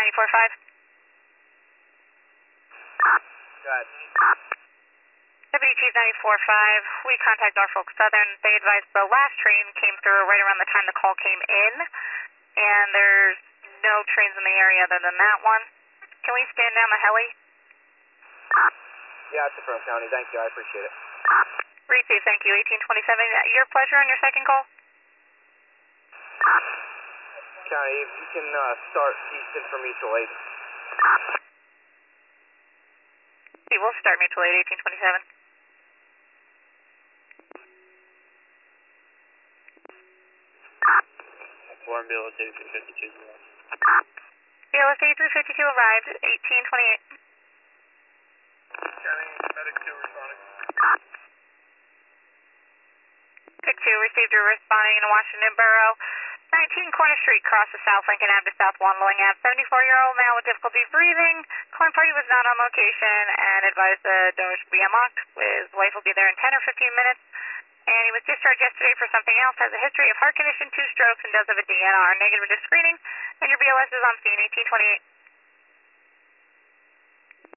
94.5. Go ahead. Deputy Chief 94.5, we contact Norfolk Southern. They advised the last train came through right around the time the call came in, and there's no trains in the area other than that one. Can we stand down the heli? Yeah, it's from County. Thank you. I appreciate it. Receive, thank you. 1827. Your pleasure on your second call. County, if you can start Easton for mutual aid. We will start mutual aid 1827. Warren BLS 8352. BLS 8352 arrived at 1828. County, medic 2 responding. Pick 2 received your responding in Washington Borough. 19 Corner Street, cross the South Lincoln Ave to South Wandling Ave. 74-year-old man with difficulty breathing. Corn party was not on location and advised the door should be unlocked. His wife will be there in 10 or 15 minutes. And he was discharged yesterday for something else. Has a history of heart condition, 2 strokes, and does have a DNR. Negative to screening. And your BLS is on scene, 1828.